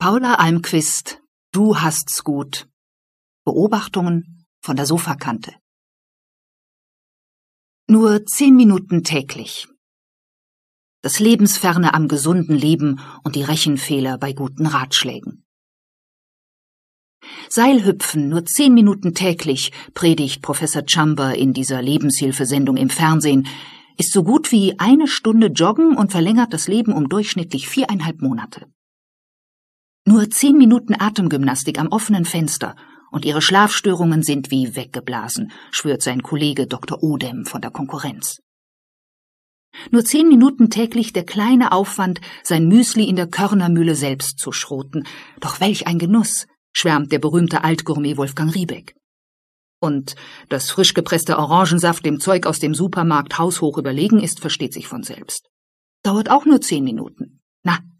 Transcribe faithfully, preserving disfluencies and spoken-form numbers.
Paula Almquist, du hast's gut. Beobachtungen von der Sofakante. Nur zehn Minuten täglich. Das Lebensferne am gesunden Leben und die Rechenfehler bei guten Ratschlägen. Seilhüpfen nur zehn Minuten täglich, predigt Professor Chamba in dieser Lebenshilfesendung im Fernsehen, ist so gut wie eine Stunde Joggen und verlängert das Leben um durchschnittlich viereinhalb Monate. Nur zehn Minuten Atemgymnastik am offenen Fenster und ihre Schlafstörungen sind wie weggeblasen, schwört sein Kollege Doktor Odem von der Konkurrenz. Nur zehn Minuten täglich der kleine Aufwand, sein Müsli in der Körnermühle selbst zu schroten. Doch welch ein Genuss, schwärmt der berühmte Altgourmet Wolfgang Riebeck. Und dass frisch gepresster Orangensaft dem Zeug aus dem Supermarkt haushoch überlegen ist, versteht sich von selbst. Dauert auch nur zehn Minuten. Na,